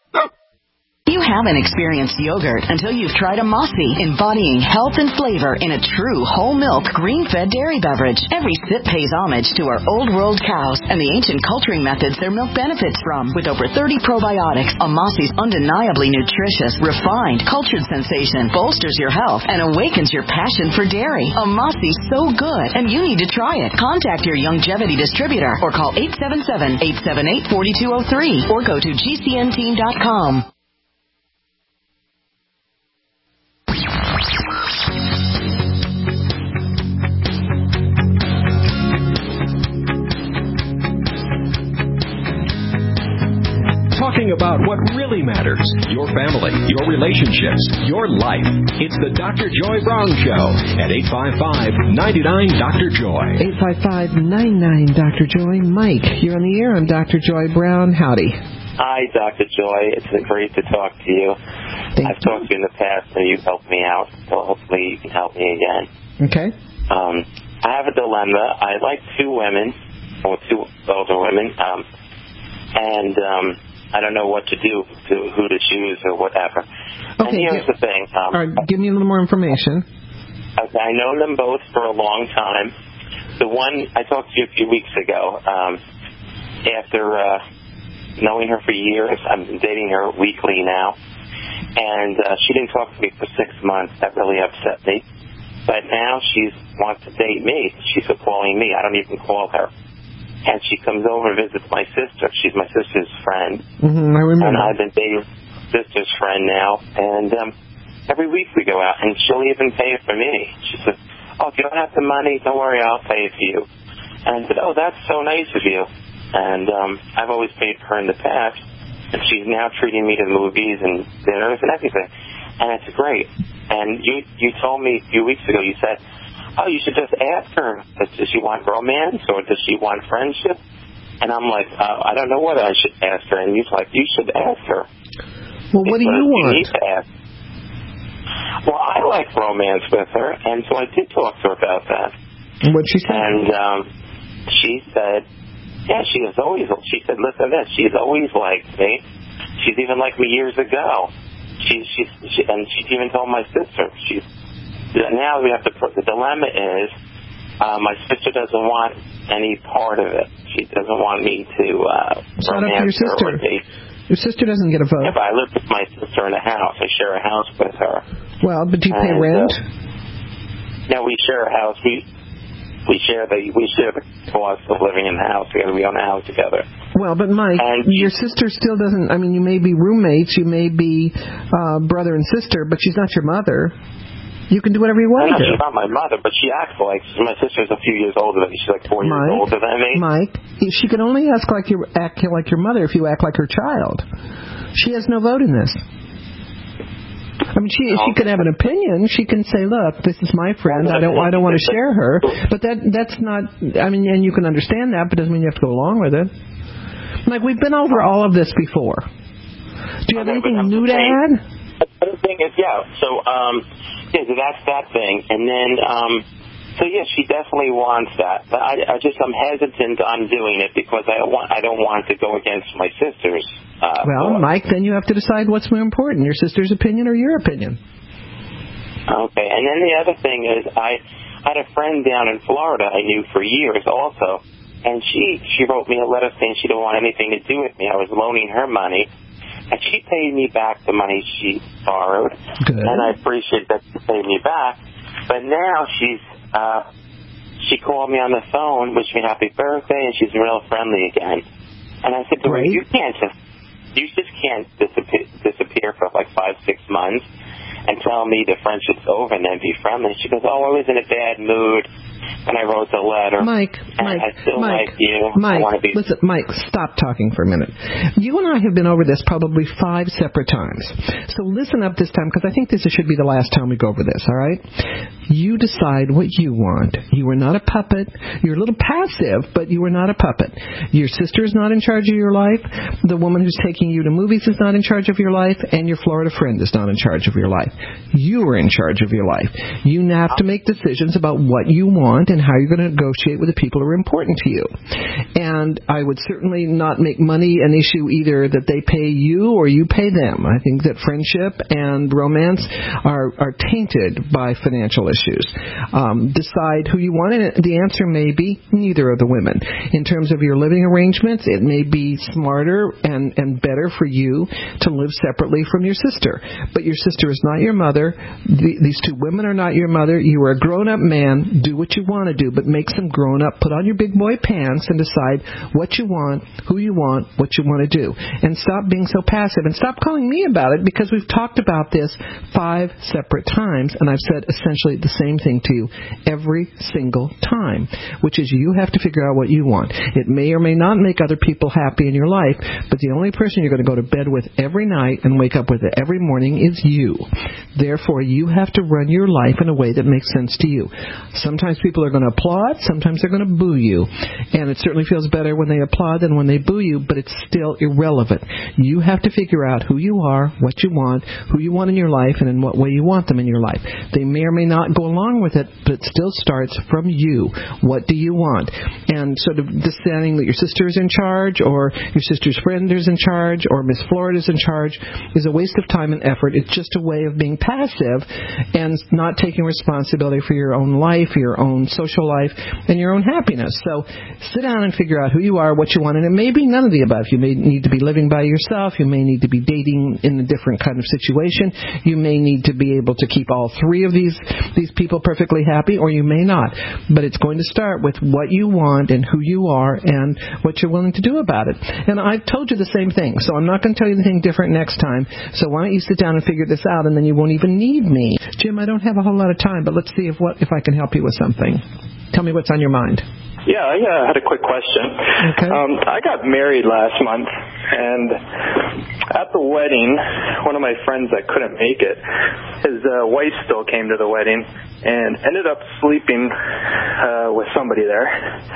You haven't experienced yogurt until you've tried a Mossy, embodying health and flavor in a true whole milk, green-fed dairy beverage. Every sip pays homage to our old world cows and the ancient culturing methods their milk benefits from. With over thirty probiotics, a Mossy's undeniably nutritious, refined, cultured sensation bolsters your health and awakens your passion for dairy. A Mossy's so good, and you need to try it. Contact your Youngevity distributor or call eight seven seven, eight seven eight, four two zero three or go to G C N team dot com. Talking about what really matters, your family, your relationships, your life. It's the Doctor Joy Brown Show at eight five five, nine nine, Doctor Joy. eight five five, nine nine, Doctor Joy. Mike, you're on the air. I'm Doctor Joy Brown. Howdy. Hi, Doctor Joy. It's great to talk to you. Thank I've you. talked to you in the past, and you've helped me out, so hopefully you can help me again. Okay. Um, I have a dilemma. I like two women, or two older women, um, and um, I don't know what to do, to who to choose or whatever. Okay, and here's yeah. the thing. Um, All right, give me a little more information. Okay, I know them both for a long time. The one I talked to you a few weeks ago, um, after uh, knowing her for years, I'm dating her weekly now. And uh, she didn't talk to me for six months. That really upset me. But now she wants to date me. She's calling me. I don't even call her. And she comes over and visits my sister. She's my sister's friend. Mm-hmm, I remember. And I've been dating sister's friend now. And um, every week we go out, and she'll even pay for me. She says, oh, if you don't have the money, don't worry, I'll pay it for you. And I said, oh, that's so nice of you. And um, I've always paid for her in the past. And she's now treating me to movies and dinners and everything. And it's great. And you you told me a few weeks ago, you said, oh, you should just ask her, does she want romance or does she want friendship? And I'm like, uh, I don't know what I should ask her. And you're like, you should ask her. Well, what do you want? You need to ask. Well, I like romance with her, and so I did talk to her about that. And what'd she say? And um, she said, yeah, she has always, she said, listen to this, she's always liked me. She's even liked me years ago. She, she, she, and she even told my sister. She's, now we have to, the dilemma is, uh, my sister doesn't want any part of it. She doesn't want me to uh, Shout out to your romance her sister. or date. Your sister doesn't get a vote. Yeah, but I live with my sister in a house. I share a house with her. Well, but do you pay and, rent? Uh, no, we share a house. We we share the we share the cost of living in the house together. We own a house together. Well, but Mike, and your sister still doesn't. I mean, you may be roommates, you may be uh, brother and sister, but she's not your mother. You can do whatever you want I'm not, to do. She's not my mother, but she acts like my sister's a few years older than me. She's like four Mike, years older than me. Mike, she can only ask like you act like your mother if you act like her child. She has no vote in this. I mean, she she could have an opinion. She can say, "Look, this is my friend. I don't I don't want to share her." But that that's not. I mean, and you can understand that, but doesn't mean you have to go along with it. Like, we've been over all of this before. Do you have anything new to add? The thing is, yeah. So, um, yeah, so that's that thing, and then, um, so yeah, she definitely wants that. But I, I just I'm hesitant on doing it because I want I don't want to go against my sister's. Uh, well, Mike, then you have to decide what's more important: your sister's opinion or your opinion. Okay, and then the other thing is, I had a friend down in Florida I knew for years also, and she she wrote me a letter saying she didn't want anything to do with me. I was loaning her money. And she paid me back the money she borrowed. Good. And I appreciate that she paid me back. But now she's, uh, she called me on the phone, wished me happy birthday, and she's real friendly again. And I said to her, you can't just, you just can't disappear, disappear for like five, six months and tell me the friendship's over and then be friendly. She goes, oh, I was in a bad mood. And I wrote the letter. Mike, Mike, I still Mike, like you. Mike, I want to be... listen, Mike, stop talking for a minute. You and I have been over this probably five separate times. So listen up this time, because I think this should be the last time we go over this, all right? You decide what you want. You are not a puppet. You're a little passive, but you are not a puppet. Your sister is not in charge of your life. The woman who's taking you to movies is not in charge of your life, and your Florida friend is not in charge of your life. You are in charge of your life. You have to make decisions about what you want and how you're going to negotiate with the people who are important to you. And I would certainly not make money an issue either that they pay you or you pay them. I think that friendship and romance are, are tainted by financial issues. Um, decide who you want, and the answer may be neither of the women. In terms of your living arrangements, it may be smarter and, and better for you to live separately from your sister. But your sister is not your mother. The, these two women are not your mother. You are a grown-up man. Do what you want to do, but make some grown up. Put on your big boy pants and decide what you want, who you want, what you want to do. And stop being so passive. And stop calling me about it, because we've talked about this five separate times, and I've said essentially the same thing to you every single time, which is you have to figure out what you want. It may or may not make other people happy in your life, but the only person you're going to go to bed with every night and wake up with it every morning is you. Therefore, you have to run your life in a way that makes sense to you. Sometimes people are going to applaud, sometimes they're going to boo you. And it certainly feels better when they applaud than when they boo you, but it's still irrelevant. You have to figure out who you are, what you want, who you want in your life, and in what way you want them in your life. They may or may not go along with it, but it still starts from you. What do you want? And sort of deciding that your sister is in charge, or your sister's friend is in charge, or Miss Florida is in charge is a waste of time and effort. It's just a way of being passive and not taking responsibility for your own life, your own social life, and your own happiness. So sit down and figure out who you are, what you want, and it may be none of the above. You may need to be living by yourself. You may need to be dating in a different kind of situation. You may need to be able to keep all three of these these people perfectly happy, or you may not. But it's going to start with what you want and who you are and what you're willing to do about it. And I've told you the same thing, so I'm not going to tell you anything different next time. So why don't you sit down and figure this out, and then you won't even need me. Jim, I don't have a whole lot of time, but let's see if what if I can help you with something. Tell me what's on your mind. Yeah, I uh, had a quick question. Okay. Um, I got married last month, and at the wedding, one of my friends that couldn't make it, his uh, wife still came to the wedding and ended up sleeping uh, with somebody there.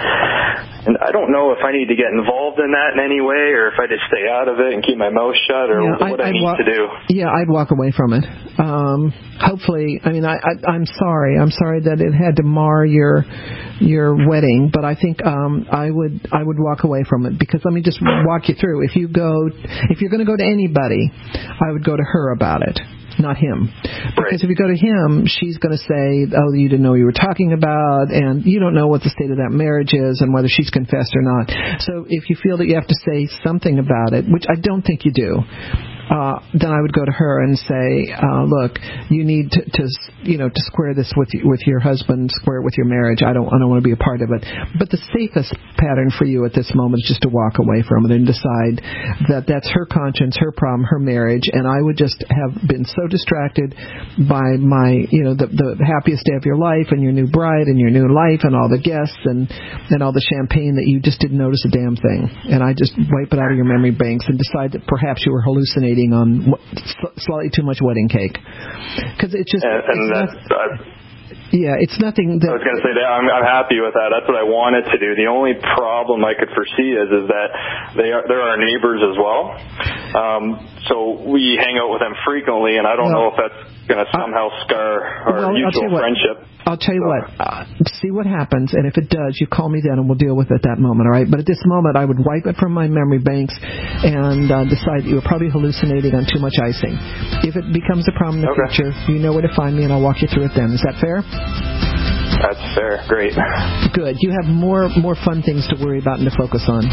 And I don't know if I need to get involved in that in any way, or if I just stay out of it and keep my mouth shut, or yeah, what I, I need wa- to do. Yeah, I'd walk away from it. Um, hopefully, I mean, I, I, I'm sorry. I'm sorry that it had to mar your your wedding, but I think um, I would I would walk away from it, because let me just walk you through. If you go, if you're going to go to anybody, I would go to her about it, not him. Because if you go to him, she's going to say, oh, you didn't know what you were talking about, and you don't know what the state of that marriage is and whether she's confessed or not. So if you feel that you have to say something about it, which I don't think you do, Uh, then I would go to her and say, uh, look, you need to, to, you know, to square this with with your husband, square it with your marriage. I don't, I don't want to be a part of it. But the safest pattern for you at this moment is just to walk away from it and decide that that's her conscience, her problem, her marriage. And I would just have been so distracted by my, you know, the, the happiest day of your life and your new bride and your new life and all the guests and, and all the champagne that you just didn't notice a damn thing. And I just wipe it out of your memory banks and decide that perhaps you were hallucinating on slightly too much wedding cake, because it's just and, and it's that's not, uh, yeah it's nothing that I was going to say that I'm, I'm happy with that. That's what I wanted to do. The only problem I could foresee is is that they are they're our neighbors as well, um, so we hang out with them frequently, and I don't well, know if that's going to somehow scar our well, mutual I'll friendship. I'll tell you so. what, uh, see what happens, and if it does, you call me then and we'll deal with it at that moment, all right? But at this moment, I would wipe it from my memory banks and uh, decide that you were probably hallucinating on too much icing. If it becomes a problem in the okay. future, you know where to find me, and I'll walk you through it then. Is that fair? That's fair. Great. Good. You have more more fun things to worry about and to focus on.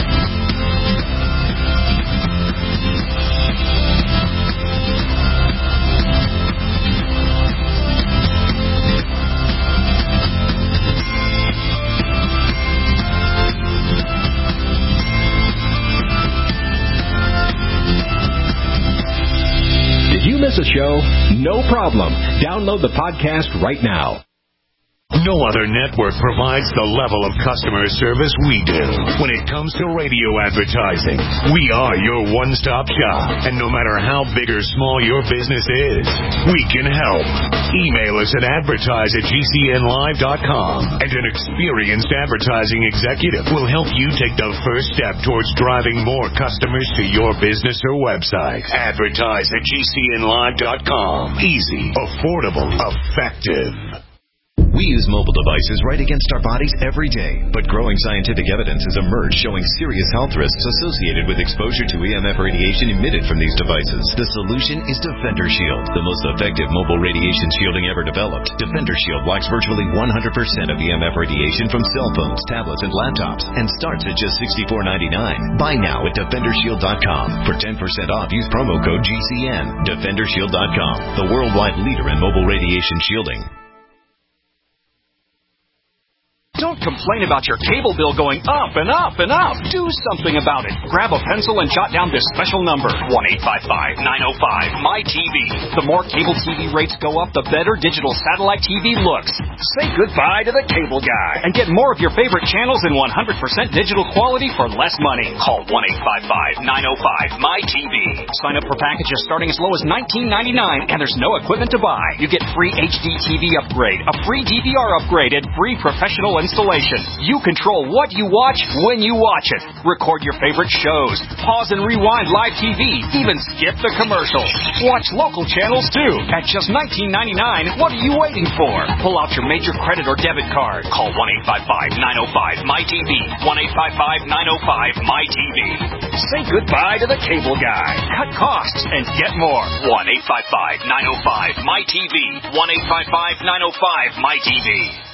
Miss a show? No problem. Download the podcast right now. No other network provides the level of customer service we do. When it comes to radio advertising, we are your one-stop shop. And no matter how big or small your business is, we can help. Email us at advertise at G C N live dot com, and an experienced advertising executive will help you take the first step towards driving more customers to your business or website. Advertise at G C N live dot com. Easy, affordable, effective. We use mobile devices right against our bodies every day, but growing scientific evidence has emerged showing serious health risks associated with exposure to E M F radiation emitted from these devices. The solution is Defender Shield, the most effective mobile radiation shielding ever developed. Defender Shield blocks virtually one hundred percent of E M F radiation from cell phones, tablets, and laptops, and starts at just sixty-four ninety-nine. Buy now at defender shield dot com. For ten percent off, use promo code G C N. defender shield dot com, the worldwide leader in mobile radiation shielding. Don't complain about your cable bill going up and up and up. Do something about it. Grab a pencil and jot down this special number, one eight five five, nine oh five, M Y T V. The more cable T V rates go up, the better digital satellite T V looks. Say goodbye to the cable guy and get more of your favorite channels in one hundred percent digital quality for less money. Call one eight five five, nine oh five, M Y T V. Sign up for packages starting as low as nineteen ninety-nine, and there's no equipment to buy. You get free H D T V upgrade, a free D V R upgrade, and free professional installation. You control what you watch when you watch it. Record your favorite shows. Pause and rewind live T V. Even skip the commercials. Watch local channels too. At just nineteen ninety-nine, what are you waiting for? Pull out your major credit or debit card. Call one eight five five, nine oh five, M Y T V. one eight five five, nine oh five, M Y T V. Say goodbye to the cable guy. Cut costs and get more. one eight five five, nine oh five, M Y T V. one eight five five, nine oh five, M Y T V.